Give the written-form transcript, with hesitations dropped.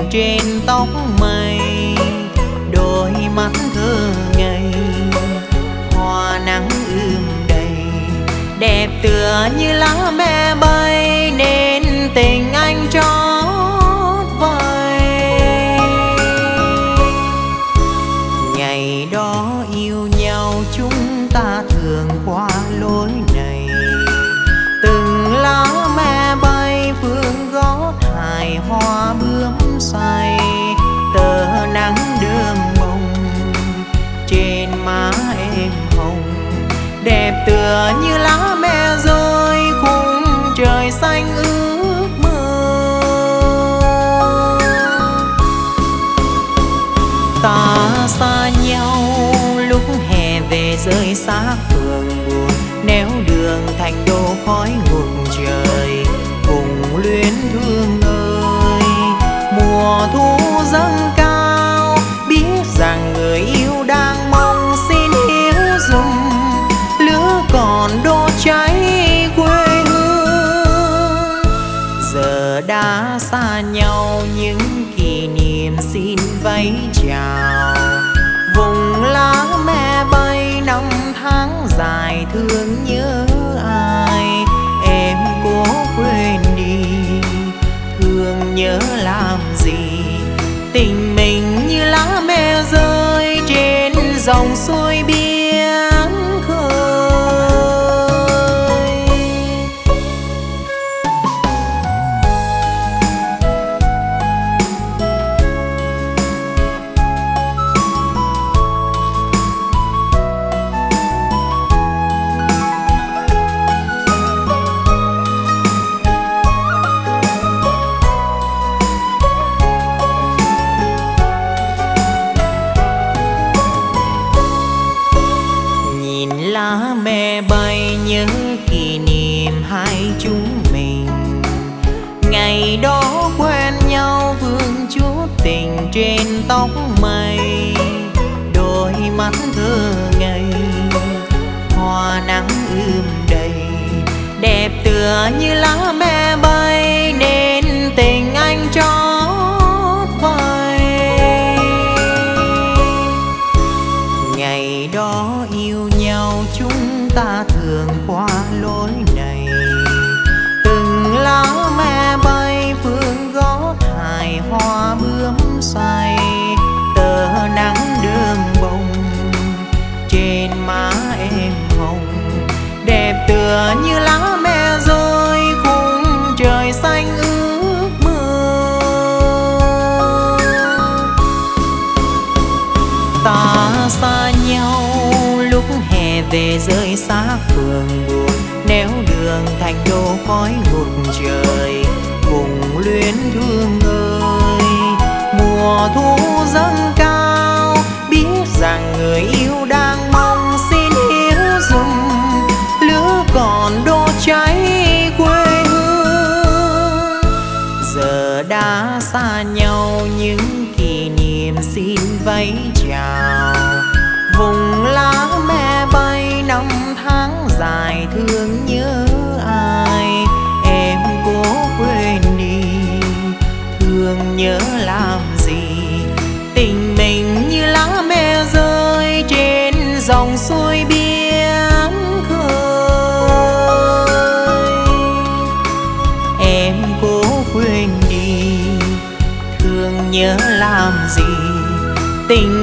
trên tóc mây, đôi mắt thơ ngây hoa nắng đầy, đẹp tựa như lá me bay nên tình anh trót vây. Ngày đó yêu nhau chúng ta thường qua lối này, từng lá me bay phương gót hài hoa bướm say, tờ nắng đơm bông trên má em hồng, đẹp tựa như lá me rơi khung trời xanh ước mơ. Ta xa nhau lúc hè về rơi xác phường buồn, néo đường thành đô khói ngục trời cùng luyến thương ơi. Mùa thu dâng cao biết rằng người yêu đang mong, xin hiểu dùm lửa còn đốt cháy quê hương. Giờ đã xa nhau những kỷ niệm xin vẫy chào, vùng lá me bay năm tháng dài thương nhớ ai. Em cố quên đi thương nhớ làm gì, tình mình như lá me rơi trên dòng xuôi biển khơi. Lá me bay nhớ kỷ niệm hai chúng mình, ngày đó quen nhau vương chút tình trên tóc mây, đôi mắt thơ ngây hoa nắng đầy, đẹp tựa như lá me bay nên tình anh trót vây. Ngày đó yêu nhau chúng ta thường qua lối này, từng lá me bay phương gót hài hoa bướm say, tờ nắng đơm bông trên má em hồng, đẹp tựa như lá me rơi khung trời xanh ước mơ. Ta xa nhau lúc hè về rơi xác phường buồn, néo đường thành đô khói ngục trời cùng luyến thương ơi. Mùa thu dâng cao biết rằng người yêu đang mong, xin hiểu dùm lửa còn đốt cháy quê hương. Giờ đã xa nhau những kỷ niệm xin vẫy chào, vùng lá me bay năm tháng dài thương nhớ ai. Em cố quên đi thương nhớ làm gì, tình mình như lá me rơi trên dòng xuôi biển khơi. Em cố quên đi thương nhớ làm gì, tình